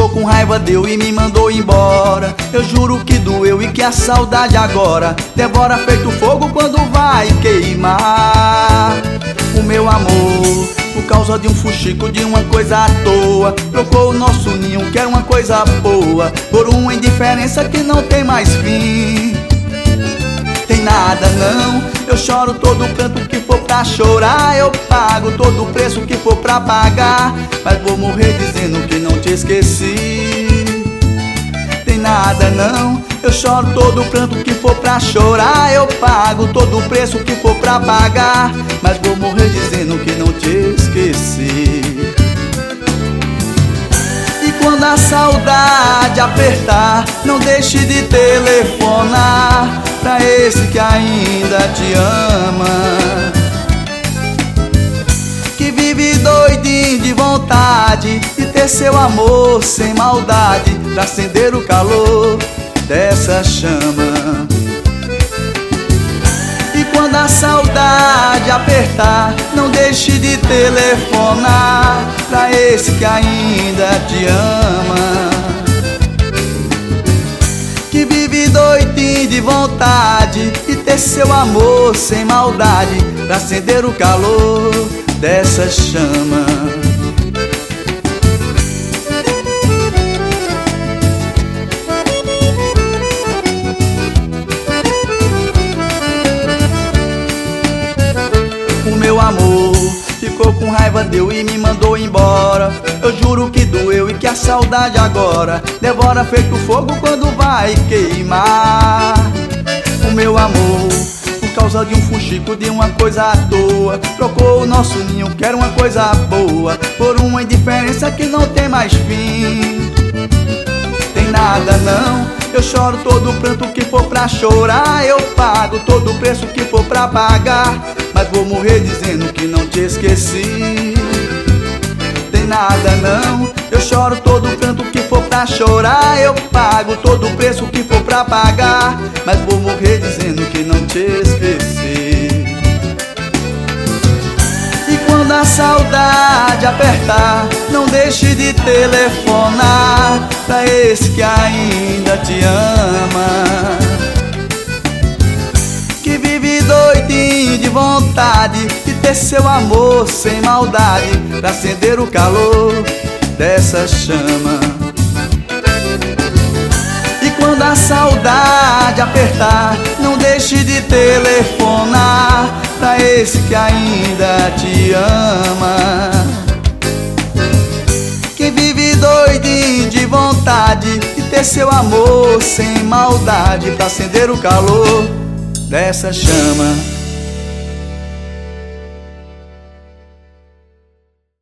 Ficou com raiva, deu e me mandou embora. Eu juro que doeu e que a saudade agora devora feito fogo quando vai queimar. O meu amor, por causa de um fuxico, de uma coisa à toa, trocou o nosso ninho, que era uma coisa boa, por uma indiferença que não tem mais fim. Tem nada não, eu choro todo o canto que for pra chorar, eu pago todo o preço que for pra pagar, mas vou morrer dizendo que não te esqueci. Tem nada não, eu choro todo o pranto que for pra chorar, eu pago todo o preço que for pra pagar, mas vou morrer dizendo que não te esqueci. E quando a saudade apertar, não deixe de telefonar pra esse que ainda te ama, que vive doidinho de vontade de ter seu amor sem maldade, pra acender o calor dessa chama. E quando a saudade apertar, não deixe de telefonar pra esse que ainda te ama, que vive doidinho de vontade de ter seu amor sem maldade, pra acender o calor dessa chama. O meu amor ficou com raiva, deu e me mandou embora. Eu juro que doeu e que a saudade agora devora feito fogo quando vai queimar. O meu amor, por causa de um fuxico, de uma coisa à toa, trocou o nosso ninho, que era uma coisa boa, por uma indiferença que não tem mais fim. Tem nada não, eu choro todo o pranto que for pra chorar, eu pago todo o preço que for pra pagar, mas vou morrer dizendo que não te esqueci. Tem nada não, eu choro todo o canto que for pra chorar, eu pago todo o preço que for pra pagar, mas vou morrer dizendo que não te esqueci. E quando a saudade apertar, não deixe de telefonar pra esse que ainda te ama, que vive doidinho de vontade de ter seu amor sem maldade, pra acender o calor dessa chama. E quando a saudade apertar, não deixe de telefonar pra esse que ainda te ama, que vive doidinho de vontade de ter seu amor sem maldade, pra acender o calor dessa chama.